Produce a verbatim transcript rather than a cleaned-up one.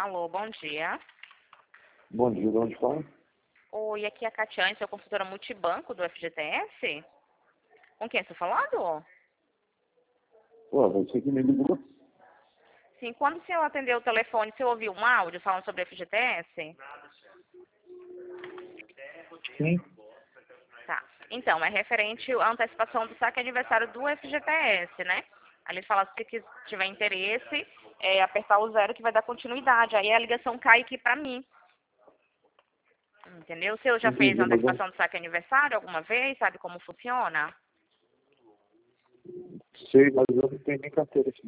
Alô, bom dia. Bom dia, de onde fala? Oi, aqui é a Catiane, sou consultora multibanco do F G T S. Com quem estou falando? Pô, você que me ligou? Sim, quando o senhor atendeu o telefone, o senhor ouviu um áudio falando sobre F G T S? Sim. Tá. Então, é referente à antecipação do saque aniversário do F G T S, né? Ali fala se que tiver interesse, é apertar o zero que vai dar continuidade. Aí a ligação cai aqui pra mim. Entendeu? O senhor já fez Entendi, a mas eu antecipação do saque aniversário alguma vez? Sabe como funciona? sei, mas eu não tenho nem carteira.